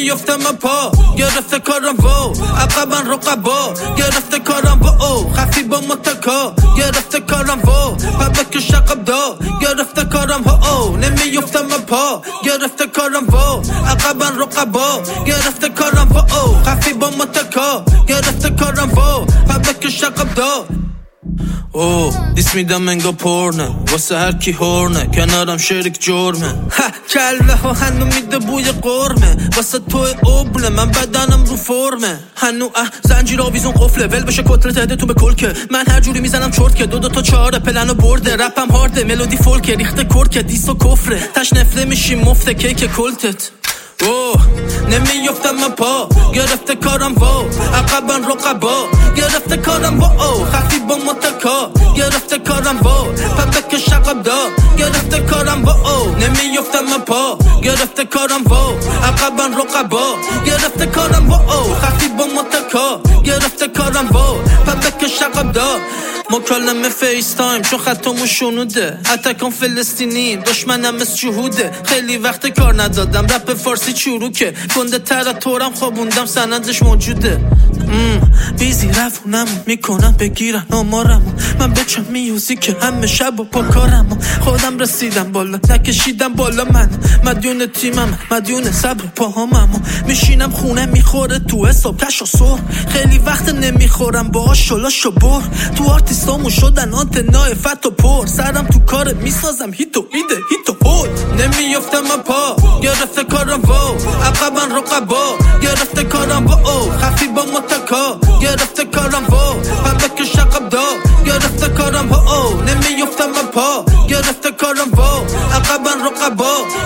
نمیافتم پا گرفته کارم و عقبا رقبا گرفته کارم و او خفی با متکا گرفته کارم و پبک شقب دا گرفته کارم و او نمیافتم پا گرفته کارم و عقبا رقبا گرفته کارم و او خفی با متکا گرفته کارم و پبک شقب دا او دیس میدم انگا پرنه واسه هر کی هورنه کنارم شریک جرمه کلوه ها هنو میده بوی قرمه واسه توی اوبله من بدنم رو فرمه هنو زنجیر آویزون قفله ول بشه کتلت هدتون به کلکه من هر جوری میزنم چرت که دو تا چهاره پلنو برده رپم هارده ملودی فولکه ریخته کرکه دیست و کفره تش نفله میشی مفته کیک کلتت اوه نمیافتم پا گرفته کارم و عقبا رقبا گرفته کارم و او خفی با متکا گرفته کارم و پبک شقب دا گرفته کارم و او نمیافتم پا گرفته کارم و عقبا رقبا گرفته کارم و او خفی با متکا گرفته کارم و پبک شقب دا مکالمه فیس تایم چون خطامو شنوده اتکان فلسطینی دشمنم از جهوده خیلی وقت کار ندادم رپ فارسی چروکه گنده تر تورم خوابوندم سندش موجوده بیزی رفونم میکنم بگیرن آمارمو من بچم میوزی که همه شب و پا کارمو خودم رسیدم بالا نکشیدم بالا من مدیون تیمم مدیون صبر پاهاممو میشینم خونه میخوره تو حساب کش و سر خیلی وقت نمیخورم با شلاشو بر تو آرتیستامو شدن آنتنای فت و پر سرم تو کار میسازم هیتو ایده هیتو هول نمیافتم پا گرفته کارم و عقبا رقبا گرفته کارم و او خفی با متکا گرفته کارم و پبک شقب دا گرفته کارم و او نمیافتم پا گرفته کارم و عقبا رقبا